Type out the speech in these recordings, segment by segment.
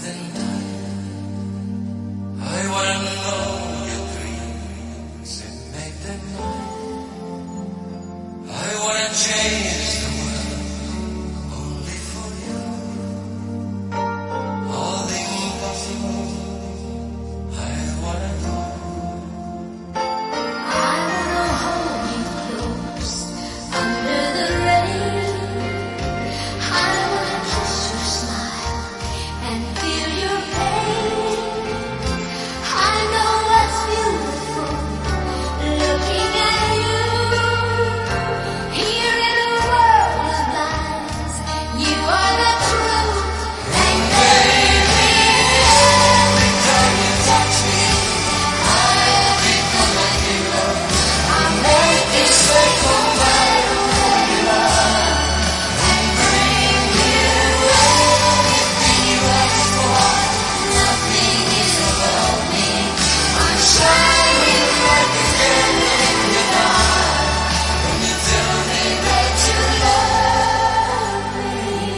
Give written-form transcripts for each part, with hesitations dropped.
the night. I wanna know your dreams and make them mine. I wanna change the world only for you. All the impossible I wanna do. I wanna hold you close under the rain. I wanna kiss your smile and feel your pain. I know what's beautiful looking at you. Here in a world of lies, you are the truth. And baby, every time you touch me, I become a hero. I make this circle right where you are and bring you everything you ask for. Nothing is above me. I'm shining like a candle in the dark. When you tell me that you love me,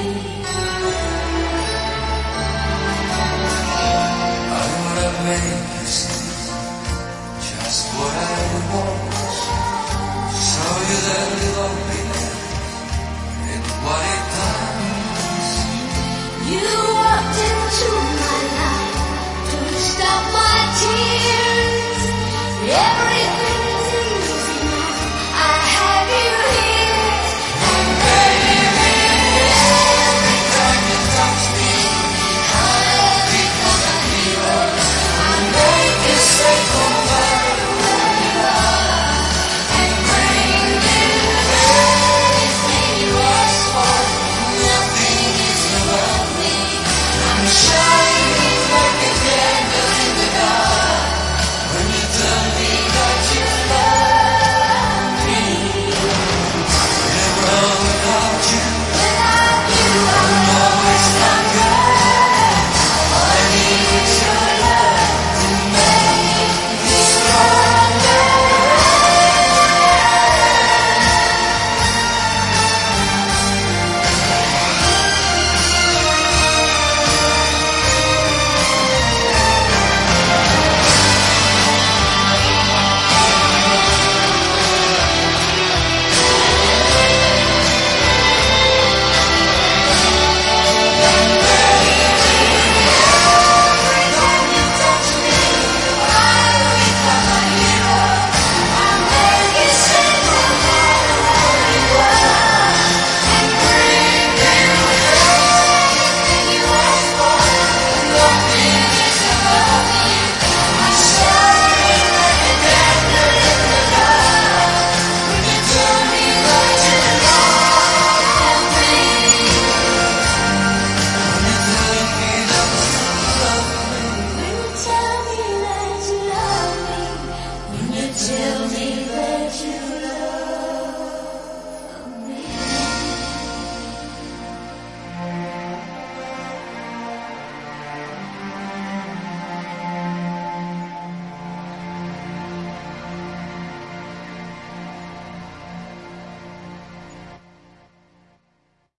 I wanna make you see just what I want. Show you that loneliness and what it does. you walked into my life to stop my tears.